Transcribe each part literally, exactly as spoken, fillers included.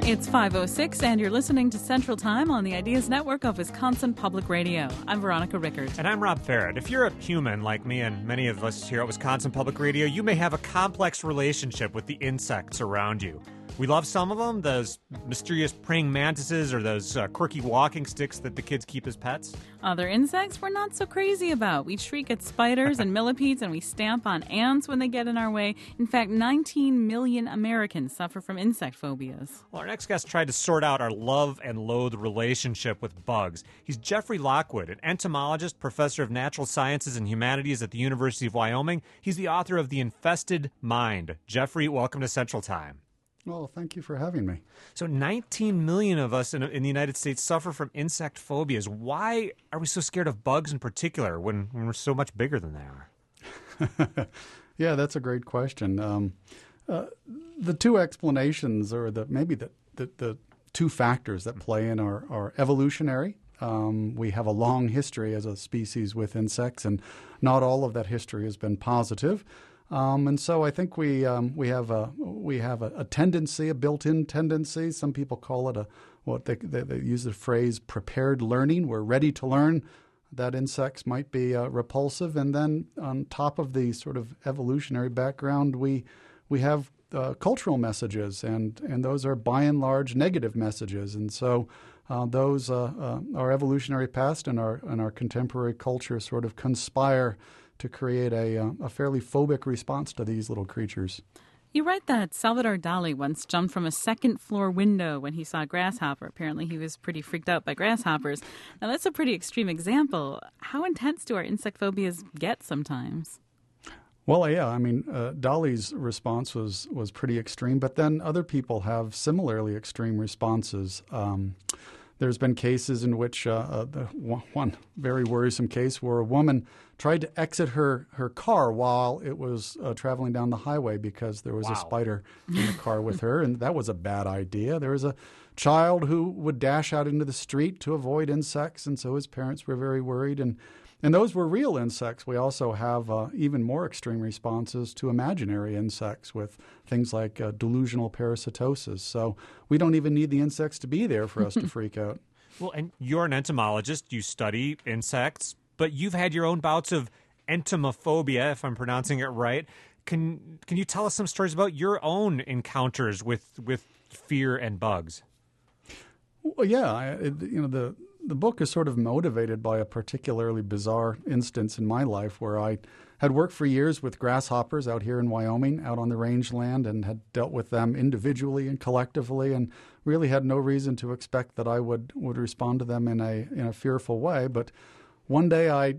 It's five oh six, and you're listening to Central Time on the Ideas Network of Wisconsin Public Radio. I'm Veronica Rickert. And I'm Rob Farrett. If you're a human like me and many of us here at Wisconsin Public Radio, you may have a complex relationship with the insects around you. We love some of them, those mysterious praying mantises or those uh, quirky walking sticks that the kids keep as pets. Other insects we're not so crazy about. We shriek at spiders and millipedes, and we stamp on ants when they get in our way. In fact, nineteen million Americans suffer from insect phobias. Well, our next guest tried to sort out our love and loathe relationship with bugs. He's Jeffrey Lockwood, an entomologist, professor of natural sciences and humanities at the University of Wyoming. He's the author of The Infested Mind. Jeffrey, welcome to Central Time. Well, thank you for having me. So nineteen million of us in, in the United States suffer from insect phobias. Why are we so scared of bugs in particular when, when we're so much bigger than they are? Yeah, that's a great question. Um, uh, the two explanations, or the maybe the, the, the two factors that play in are, are evolutionary. Um, we have a long history as a species with insects, and not all of that history has been positive. Um, and so I think we um, we have a we have a, a tendency, a built-in tendency. Some people call it a what they, they, they use the phrase prepared learning. We're ready to learn that insects might be uh, repulsive, and then on top of the sort of evolutionary background, we we have uh, cultural messages, and and those are by and large negative messages, and so uh, those uh, uh, our evolutionary past and our and our contemporary culture sort of conspire to create a, uh, a fairly phobic response to these little creatures. You write that Salvador Dali once jumped from a second-floor window when he saw a grasshopper. Apparently he was pretty freaked out by grasshoppers. Now, that's a pretty extreme example. How intense do our insect phobias get sometimes? Well, yeah, I mean, uh, Dali's response was, was pretty extreme, but then other people have similarly extreme responses. Um, There's been cases in which uh, uh, the one very worrisome case where a woman tried to exit her, her car while it was uh, traveling down the highway because there was Wow. a spider in the car with her, and that was a bad idea. There was a child who would dash out into the street to avoid insects, and so his parents were very worried. And, and those were real insects. We also have uh, even more extreme responses to imaginary insects with things like uh, delusional parasitosis. So we don't even need the insects to be there for us to freak out. Well, and you're an entomologist. You study insects, but you've had your own bouts of entomophobia, if I'm pronouncing it right. Can can you tell us some stories about your own encounters with, with fear and bugs? Well, yeah, I, it, you know, the the book is sort of motivated by a particularly bizarre instance in my life where I had worked for years with grasshoppers out here in Wyoming, out on the rangeland, and had dealt with them individually and collectively, and really had no reason to expect that I would, would respond to them in a in a fearful way. But one day I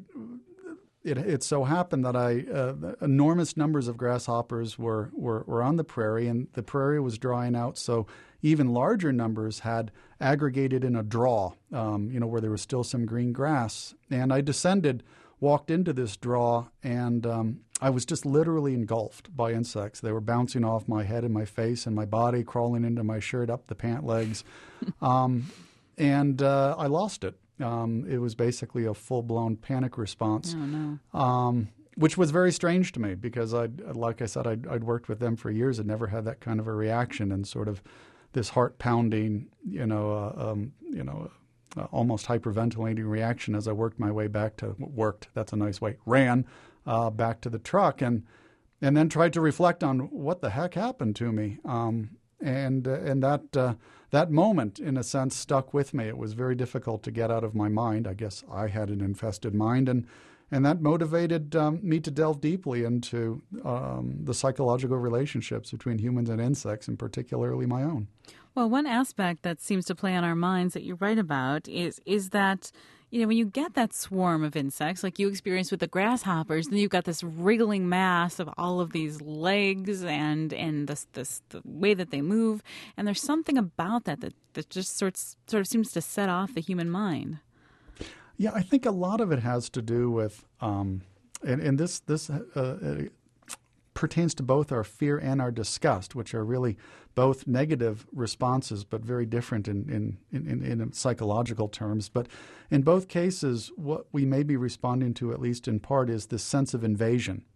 It, it so happened that I uh, enormous numbers of grasshoppers were, were, were on the prairie, and the prairie was drying out, so even larger numbers had aggregated in a draw, um, you know, where there was still some green grass. And I descended, walked into this draw, and um, I was just literally engulfed by insects. They were bouncing off my head and my face and my body, crawling into my shirt, up the pant legs. um, and uh, I lost it. Um, it was basically a full-blown panic response, Oh, no. um, which was very strange to me because, I'd, like I said, I'd, I'd worked with them for years and never had that kind of a reaction, and sort of this heart-pounding, you know, uh, um, you know, uh, almost hyperventilating reaction as I worked my way back to worked. That's a nice way. Ran uh, back to the truck and and then tried to reflect on what the heck happened to me. Um, And uh, and that uh, that moment, in a sense, stuck with me. It was very difficult to get out of my mind. I guess I had an infested mind, and and that motivated um, me to delve deeply into um, the psychological relationships between humans and insects, and particularly my own. Well, one aspect that seems to play on our minds that you write about is is that, you know, when you get that swarm of insects, like you experienced with the grasshoppers, then you've got this wriggling mass of all of these legs and and this, this the way that they move, and there's something about that that, that just sort sort of seems to set off the human mind. Yeah, I think a lot of it has to do with, um, and, and this this uh, uh, pertains to both our fear and our disgust, which are really both negative responses, but very different in, in, in, in psychological terms. But in both cases, what we may be responding to, at least in part, is this sense of invasion.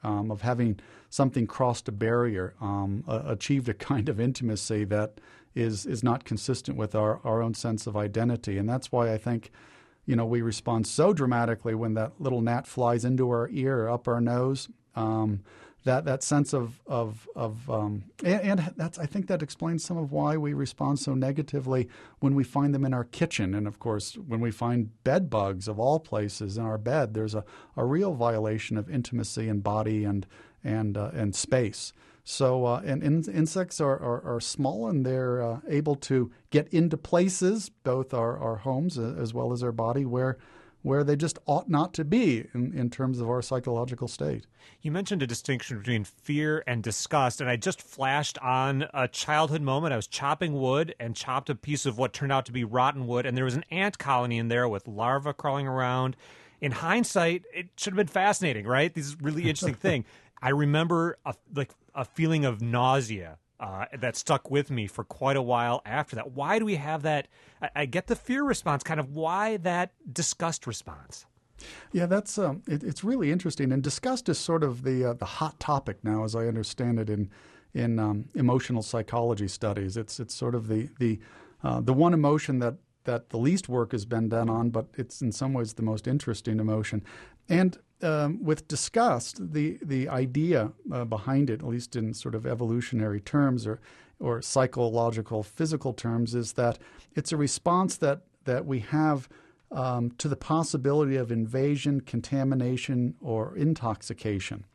um, of having something crossed a barrier, um, uh, achieved a kind of intimacy that is is not consistent with our, our own sense of identity. And that's why I think, you know, we respond so dramatically when that little gnat flies into our ear or up our nose. Um, that that sense of of of um, and, and that's I think that explains some of why we respond so negatively when we find them in our kitchen. And of course, when we find bed bugs of all places in our bed, there's a, a real violation of intimacy and body and and uh, and space. So uh, and in, insects are, are, are small, and they're uh, able to get into places, both our, our homes as well as our body, where where they just ought not to be in, in terms of our psychological state. You mentioned a distinction between fear and disgust, and I just flashed on a childhood moment. I was chopping wood and chopped a piece of what turned out to be rotten wood, and there was an ant colony in there with larvae crawling around. In hindsight, it should have been fascinating, right? This is a really interesting thing. I remember a, like a feeling of nausea uh, that stuck with me for quite a while after that. Why do we have that? I, I get the fear response, kind of why that disgust response? Yeah, that's um, it, it's really interesting. And disgust is sort of the uh, the hot topic now, as I understand it, in in um, emotional psychology studies. It's it's sort of the the uh, the one emotion that that the least work has been done on, but it's in some ways the most interesting emotion. And um, with disgust, the the idea uh, behind it, at least in sort of evolutionary terms or or psychological, physical terms, is that it's a response that that we have um, to the possibility of invasion, contamination, or intoxication.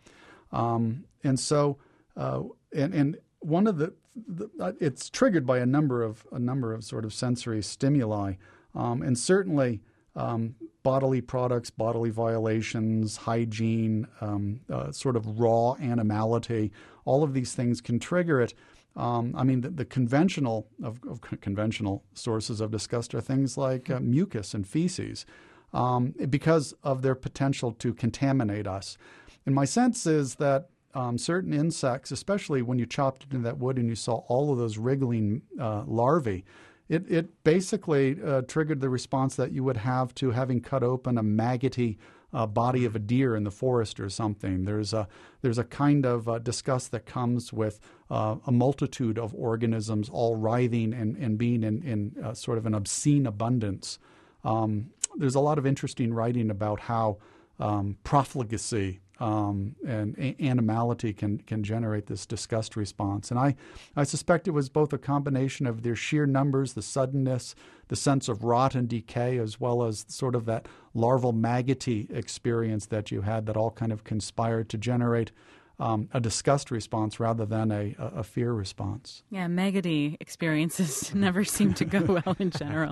Um, and so, uh, and and one of the, the uh, it's triggered by a number of a number of sort of sensory stimuli, um, and certainly um, bodily products, bodily violations, hygiene, um, uh, sort of raw animality. All of these things can trigger it. Um, I mean, the, the conventional of, of conventional sources of disgust are things like uh, mucus and feces, um, because of their potential to contaminate us. And my sense is that um, certain insects, especially when you chopped into that wood and you saw all of those wriggling uh, larvae, it, it basically uh, triggered the response that you would have to having cut open a maggoty uh, body of a deer in the forest or something. There's a there's a kind of uh, disgust that comes with uh, a multitude of organisms all writhing and, and being in, in uh, sort of an obscene abundance. Um, there's a lot of interesting writing about how um, profligacy Um, and a- animality can can generate this disgust response. And I, I suspect it was both a combination of their sheer numbers, the suddenness, the sense of rot and decay, as well as sort of that larval maggoty experience that you had that all kind of conspired to generate um, a disgust response rather than a, a fear response. Yeah, maggoty experiences never seem to go well in general.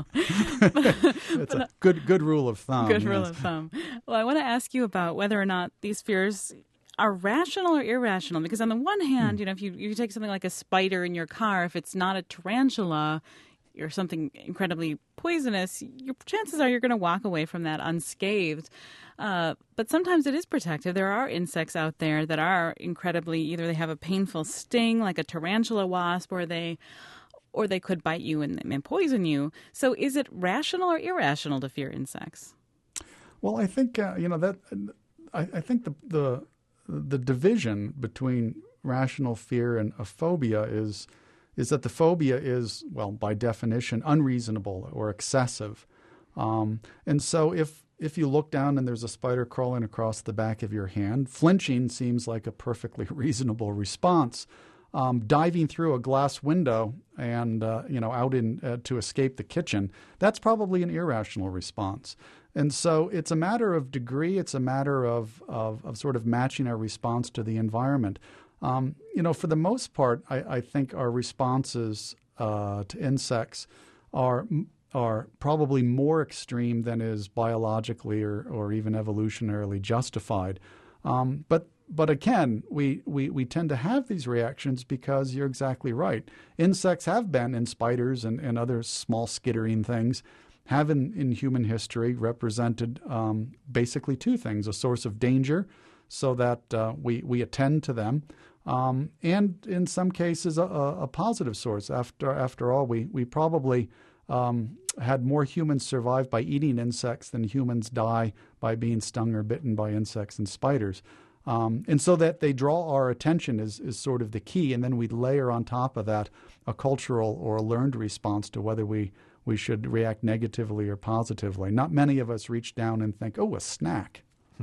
It's a good good rule of thumb. Good yes. rule of thumb. Well, I want to ask you about whether or not these fears are rational or irrational. Because on the one hand, mm. you know, if you, you take something like a spider in your car, if it's not a tarantula or something incredibly poisonous, your chances are you're going to walk away from that unscathed. Uh, but sometimes it is protective. There are insects out there that are incredibly, either they have a painful sting like a tarantula wasp, or they or they could bite you and, and poison you. So is it rational or irrational to fear insects? Well, I think uh, you know that I, I think the, the the division between rational fear and a phobia is is that the phobia is, well, by definition, unreasonable or excessive. Um, and so if if you look down and there's a spider crawling across the back of your hand, flinching seems like a perfectly reasonable response. Um, diving through a glass window and uh, you know out in uh, to escape the kitchen, that's probably an irrational response. And so it's a matter of degree. It's a matter of of, of sort of matching our response to the environment. Um, you know, for the most part, I, I think our responses uh, to insects are are probably more extreme than is biologically or, or even evolutionarily justified. Um, but but again, we, we, we tend to have these reactions because you're exactly right. Insects have been, and spiders and, and other small skittering things, have in, in human history represented um, basically two things: a source of danger, so that uh, we, we attend to them, um, and in some cases a, a positive source. After after all, we, we probably um, had more humans survive by eating insects than humans die by being stung or bitten by insects and spiders. Um, and so that they draw our attention is, is sort of the key. And then we layer on top of that a cultural or a learned response to whether we, we should react negatively or positively. Not many of us reach down and think, oh, a snack.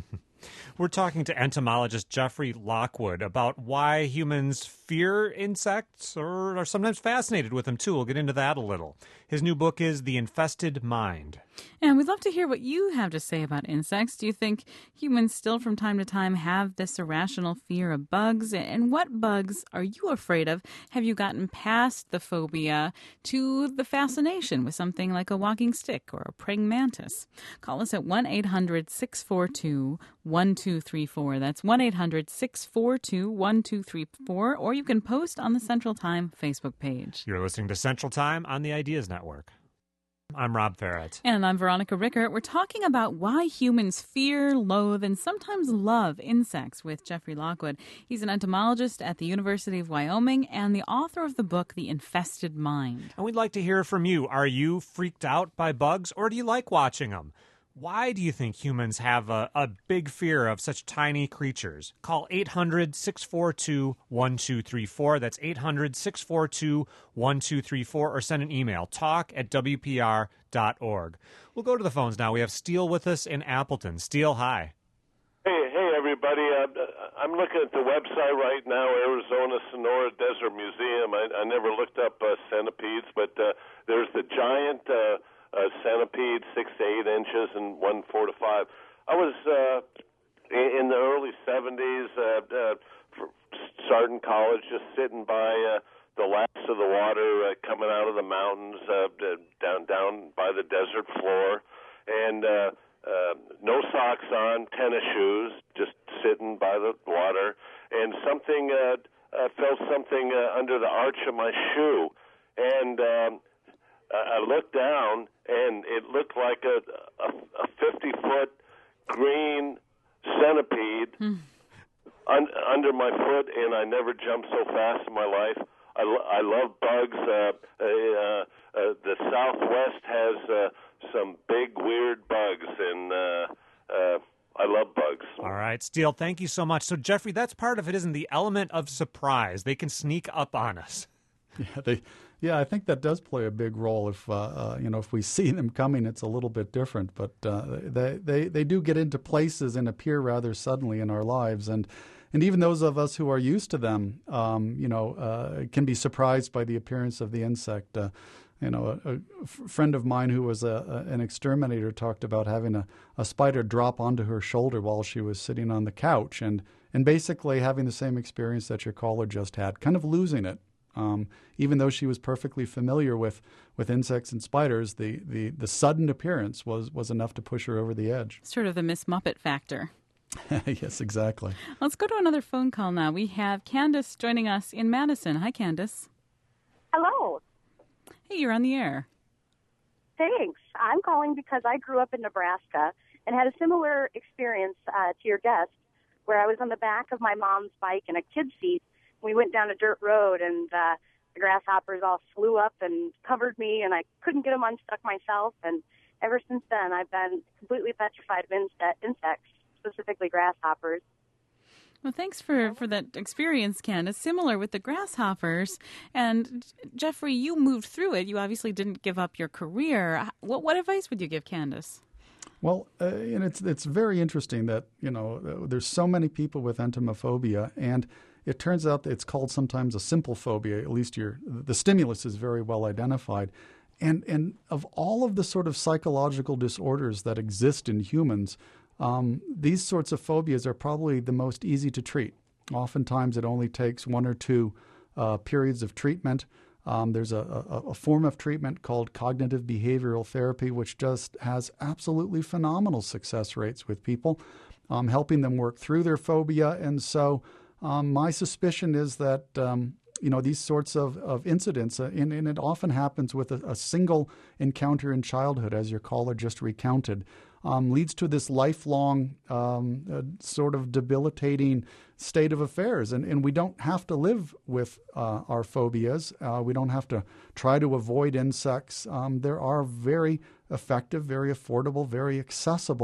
We're talking to entomologist Jeffrey Lockwood about why humans fear insects or are sometimes fascinated with them, too. We'll get into that a little. His new book is The Infested Mind. And we'd love to hear what you have to say about insects. Do you think humans still from time to time have this irrational fear of bugs? And what bugs are you afraid of? Have you gotten past the phobia to the fascination with something like a walking stick or a praying mantis? Call us at one eight hundred six four two one two three four. That's one eight hundred six four two one two three four. Or you can post on the Central Time Facebook page. You're listening to Central Time on the Ideas Network. I'm Rob Ferret. And I'm Veronica Rickert. We're talking about why humans fear, loathe, and sometimes love insects with Jeffrey Lockwood. He's an entomologist at the University of Wyoming and the author of the book, The Infested Mind. And we'd like to hear from you. Are you freaked out by bugs, or do you like watching them? Why do you think humans have a, a big fear of such tiny creatures? Call eight hundred six four two one two three four. That's eight hundred six four two one two three four. Or send an email, talk at w p r dot org. We'll go to the phones now. We have Steele with us in Appleton. Steele, hi. Hey, hey, everybody. Uh, I'm looking at the website right now, Arizona Sonora Desert Museum. I, I never looked up uh, centipedes, but uh, there's the giant... Uh, Uh, centipede, six to eight inches, and one four to five. I was uh, in the early seventies, uh, uh, starting college, just sitting by uh, the laps of the water uh, coming out of the mountains, uh, down down by the desert floor, and uh, uh, no socks on, tennis shoes, just sitting by the water, and something uh, uh, felt something uh, under the arch of my shoe, and um, I looked down, and it looked like a a fifty-foot green centipede mm. un, under my foot, and I never jumped so fast in my life. I, lo- I love bugs. Uh, uh, uh, the Southwest has uh, some big, weird bugs, and uh, uh, I love bugs. All right, Steele, thank you so much. So, Jeffrey, that's part of it, isn't the element of surprise? They can sneak up on us. Yeah, they... Yeah, I think that does play a big role. If uh, uh, you know, if we see them coming, it's a little bit different. But uh, they, they they do get into places and appear rather suddenly in our lives, and and even those of us who are used to them, um, you know, uh, can be surprised by the appearance of the insect. Uh, you know, a, a f- friend of mine who was a, a, an exterminator talked about having a, a spider drop onto her shoulder while she was sitting on the couch, and and basically having the same experience that your caller just had, kind of losing it. Um, even though she was perfectly familiar with, with insects and spiders, the, the, the sudden appearance was, was enough to push her over the edge. Sort of the Miss Muppet factor. Yes, exactly. Let's go to another phone call now. We have Candace joining us in Madison. Hi, Candace. Hello. Hey, you're on the air. Thanks. I'm calling because I grew up in Nebraska and had a similar experience uh, to your guest, where I was on the back of my mom's bike in a kid's seat. We went down a dirt road, and uh, the grasshoppers all flew up and covered me, and I couldn't get them unstuck myself. And ever since then, I've been completely petrified of inse- insects, specifically grasshoppers. Well, thanks for, for that experience, Ken. It's similar with the grasshoppers. And Jeffrey, you moved through it. You obviously didn't give up your career. What, what advice would you give Candace? Well, uh, and it's it's very interesting that, you know, there's so many people with entomophobia, and it turns out that it's called sometimes a simple phobia. At least your the stimulus is very well identified. And and of all of the sort of psychological disorders that exist in humans, um, these sorts of phobias are probably the most easy to treat. Oftentimes it only takes one or two uh, periods of treatment. Um, there's a, a, a form of treatment called cognitive behavioral therapy, which just has absolutely phenomenal success rates with people, um, helping them work through their phobia. And so um, my suspicion is that, um, you know, these sorts of, of incidents, uh, and, and it often happens with a, a single encounter in childhood, as your caller just recounted, um, leads to this lifelong um, uh, sort of debilitating state of affairs. And, and we don't have to live with uh, our phobias. Uh, we don't have to try to avoid insects. Um, there are very effective, very affordable, very accessible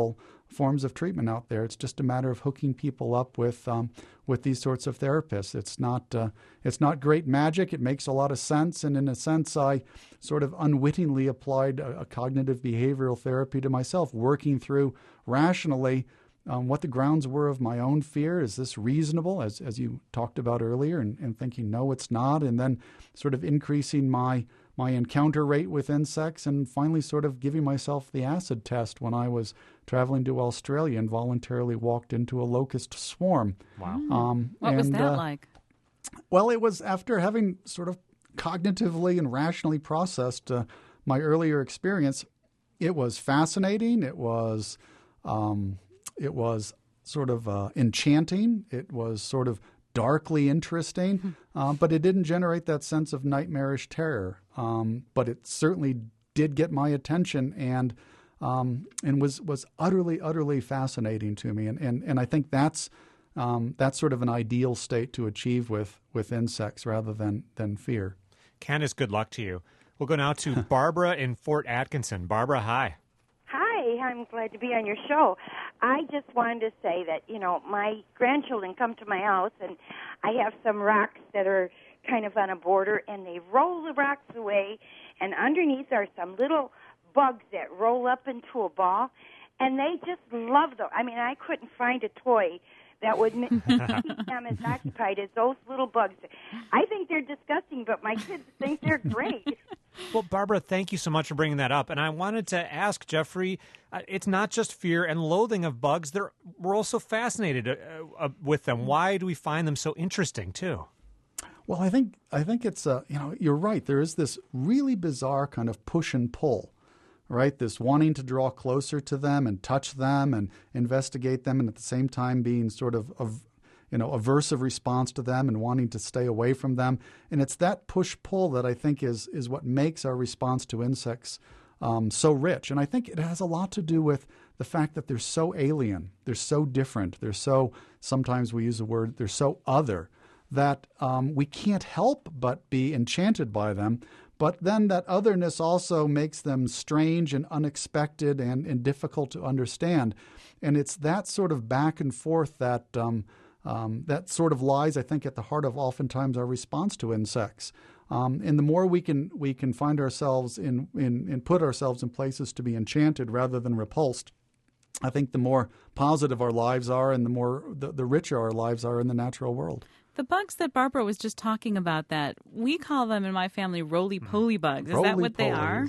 forms of treatment out there. It's just a matter of hooking people up with um, with these sorts of therapists. It's not uh, it's not great magic. It makes a lot of sense, and in a sense, I sort of unwittingly applied a, a cognitive behavioral therapy to myself, working through rationally um, what the grounds were of my own fear. Is this reasonable, as as you talked about earlier, and, and thinking no, it's not, and then sort of increasing my my encounter rate with insects, and finally sort of giving myself the acid test when I was traveling to Australia and voluntarily walked into a locust swarm. Wow. Um, what and, was that uh, like? Well, it was after having sort of cognitively and rationally processed uh, my earlier experience. It was fascinating. It was, um, it was sort of uh, enchanting. It was sort of darkly interesting, uh, but it didn't generate that sense of nightmarish terror. Um, but it certainly did get my attention, and um, and was was utterly, utterly fascinating to me. And and, and I think that's um, that's sort of an ideal state to achieve with with insects rather than than fear. Candace, good luck to you. We'll go now to Barbara in Fort Atkinson. Barbara, hi. Hi, I'm glad to be on your show. I just wanted to say that, you know, my grandchildren come to my house, and I have some rocks that are kind of on a border, and they roll the rocks away, and underneath are some little bugs that roll up into a ball, and they just love them. I mean, I couldn't find a toy that would keep them as occupied as those little bugs. I think they're disgusting, but my kids think they're great. Well, Barbara, thank you so much for bringing that up. And I wanted to ask Jeffrey, uh, it's not just fear and loathing of bugs. They're, we're also fascinated uh, uh, with them. Why do we find them so interesting, too? Well, I think I think it's, uh, you know, you're right. There is this really bizarre kind of push and pull, right? This wanting to draw closer to them and touch them and investigate them, and at the same time being sort of, of you know, aversive response to them and wanting to stay away from them. And it's that push-pull that I think is is what makes our response to insects um, so rich. And I think it has a lot to do with the fact that they're so alien, they're so different, they're so, sometimes we use the word, they're so other, that um, we can't help but be enchanted by them. But then that otherness also makes them strange and unexpected and, and difficult to understand. And it's that sort of back and forth that um, um, that sort of lies, I think, at the heart of oftentimes our response to insects. Um, and the more we can we can find ourselves in, in and put ourselves in places to be enchanted rather than repulsed, I think the more positive our lives are, and the more the, the richer our lives are in the natural world. The bugs that Barbara was just talking about, that we call them in my family roly-poly bugs. Is that what they are?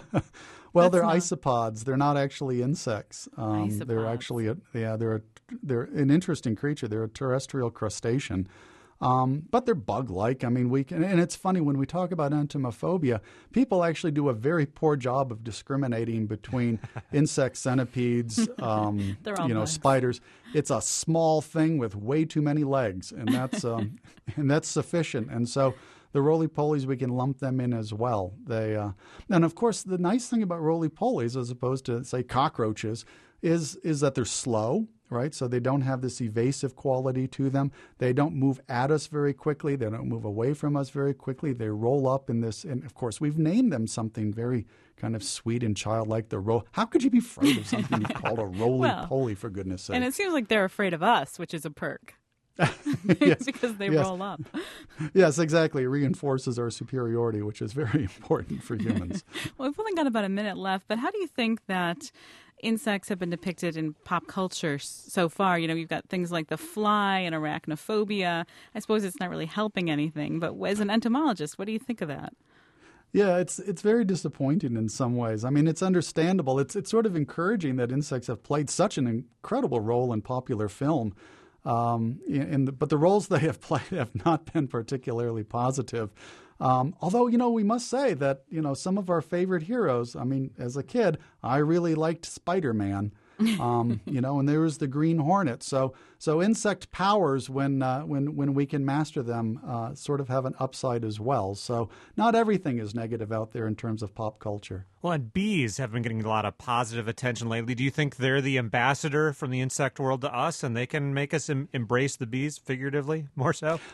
Well, That's they're not... isopods. They're not actually insects. Um, isopods. They're actually, a, yeah, they're a, they're an interesting creature. They're a terrestrial crustacean. Um, but they're bug-like. I mean, we can, and it's funny when we talk about entomophobia, people actually do a very poor job of discriminating between insects, centipedes, um, you know, bugs. spiders. It's a small thing with way too many legs, and that's um, and that's sufficient. And so the roly-polies, we can lump them in as well. They, uh, and of course, the nice thing about roly-polies, as opposed to say cockroaches, is is that they're slow. Right, so they don't have this evasive quality to them. They don't move at us very quickly. They don't move away from us very quickly. They roll up in this, and of course, we've named them something very kind of sweet and childlike. The roll. How could you be afraid of something you call a roly-poly, well, for goodness' sake? And it seems like they're afraid of us, which is a perk. Yes. Because they yes. roll up. Yes, exactly. It reinforces our superiority, which is very important for humans. Well, we've only got about a minute left, but how do you think that insects have been depicted in pop culture so far? You know, you've got things like the fly and arachnophobia. I suppose it's not really helping anything, but as an entomologist, what do you think of that? Yeah, it's it's very disappointing in some ways. I mean, it's understandable. It's it's sort of encouraging that insects have played such an incredible role in popular film. Um, in the, but the roles they have played have not been particularly positive. Um, although, you know, we must say that, you know, some of our favorite heroes, I mean, as a kid, I really liked Spider-Man, um, you know, and there was the Green Hornet. So so insect powers, when uh, when when we can master them, uh, sort of have an upside as well. So not everything is negative out there in terms of pop culture. Well, and bees have been getting a lot of positive attention lately. Do you think they're the ambassador from the insect world to us, and they can make us em- embrace the bees figuratively more so?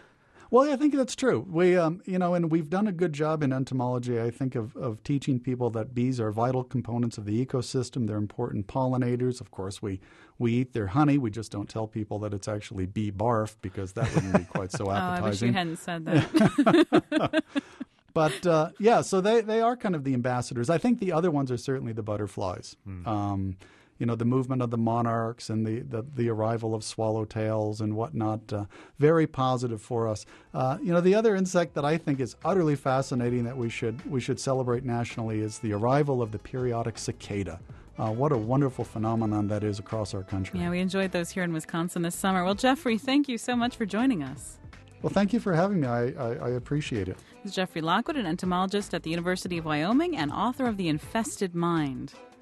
Well, I think that's true. We, um, you know, and we've done a good job in entomology, I think, of, of teaching people that bees are vital components of the ecosystem. They're important pollinators. Of course, we, we eat their honey. We just don't tell people that it's actually bee barf because that wouldn't be quite so appetizing. Oh, I wish you hadn't said that. But, uh, yeah, so they, they are kind of the ambassadors. I think the other ones are certainly the butterflies. Mm. Um, you know, the movement of the monarchs and the, the, the arrival of swallowtails and whatnot, uh, very positive for us. Uh, you know, the other insect that I think is utterly fascinating that we should we should celebrate nationally is the arrival of the periodic cicada. Uh, what a wonderful phenomenon that is across our country. Yeah, we enjoyed those here in Wisconsin this summer. Well, Jeffrey, thank you so much for joining us. Well, thank you for having me. I, I, I appreciate it. This is Jeffrey Lockwood, an entomologist at the University of Wyoming and author of The Infested Mind.